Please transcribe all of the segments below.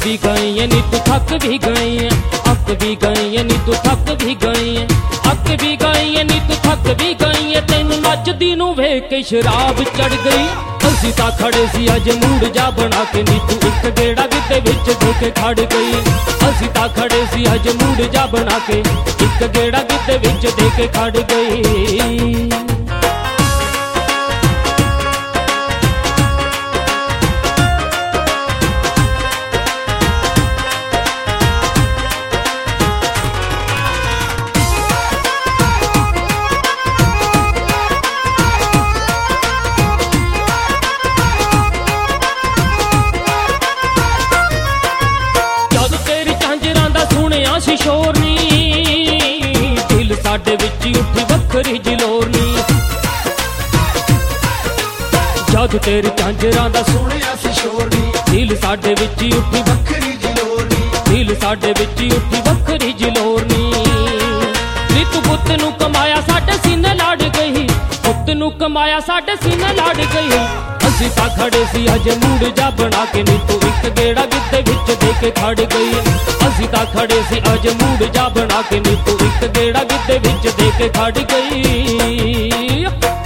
भी गई है नी तू थक भी गई है, अक भी गई है नी तू थक भी गई है, अक भी गई है नी तू थक भी गई है। तेन नचदी नू वेख के शराब चढ़ गई। असी तां खड़े सी अज मूड जा बना के नी तू एक गेड़ा गिद्दे विच दे के खड़ गई। असी तां खड़े सी अज मूड जा बना के एक गेड़ा गिद्दे विच दे के खड़ गई। शोर नी दिल साडे विच उठी वखरी जलोर नी। जद तेरे झांजरां दा सुनिया सी शोर नी दिल साडे विच उठी वखरी जलोर नी, दिल साडे विच उठी वखरी जलोर नी। नी तू पुत्त नू कमाया साडे सीने लड़ गई, पुत्त नू कमाया साडे सीने लड़ गई। असी तां खड़े सी अज मूड जा बना के नी तू एक गेड़ा गिद्दे विच दे के खड़ गई। असी तां खड़े सी अज मूड जा बना के नी तू एक गेड़ा गिद्दे विच दे के खड़ गई।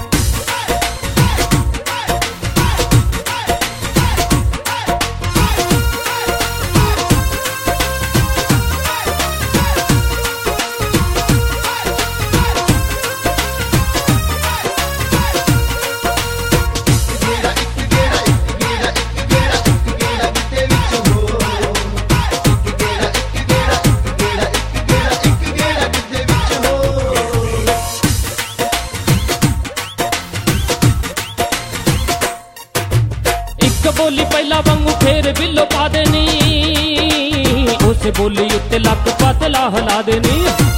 बोली पहला वांगू फेर बिल्लो पा देनी, उस बोली उत्ते लक पतला हिला देनी।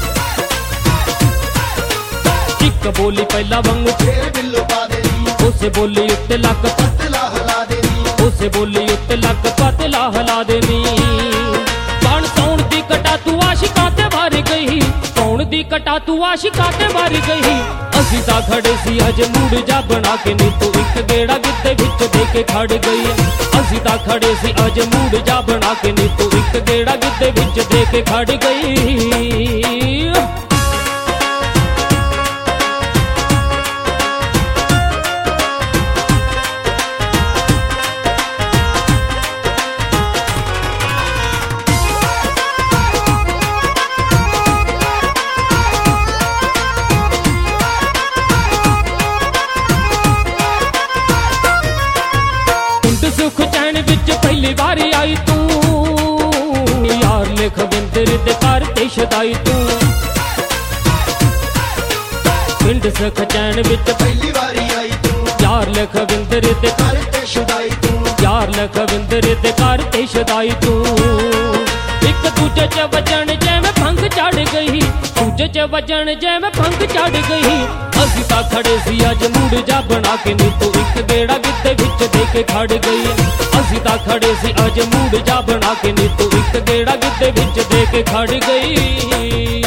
एक बोली पहला वांगू फेर बिल्लो पा देनी, उस बोली उत्ते लक पतला हिला देनी, उस बोली उत्ते लक पतला हिला देनी। कौन सौण दी कटा तू आशिकां ते वार गई, सौण दी कटा तू आशिकां ते वार गई। असी तां खड़े सी अज मूड जा बना के नी तू एक गेड़ा गिद्दे विच दे के खड़ गई। असी तां खड़े सी अज मूड जा बना के नी तू एक गेड़ा गिद्दे विच दे के खड़ गई। सुख चैन विच पहली बारी आई तू, यार लखविंदर दे घर ते शदाई तू। पिंड सुख चैन विच पहली बारी आई तू, यार लखविंदर दे घर ते शदाई तू, यार लखविंदर दे घर ते शदाई तू। एक दूजे च वजन जिवें भंग चढ़ गई, दूजे च वजन जिवें भंग चढ़ गई। असी तां खड़े सी अज मूड जा बना के नी तू एक गेड़ा गिद्दे विच दे के खड़ गई। असी तां खड़े सी अज मूड जा बना के नी तू एक गेड़ा गिद्दे विच दे के खड़ गई।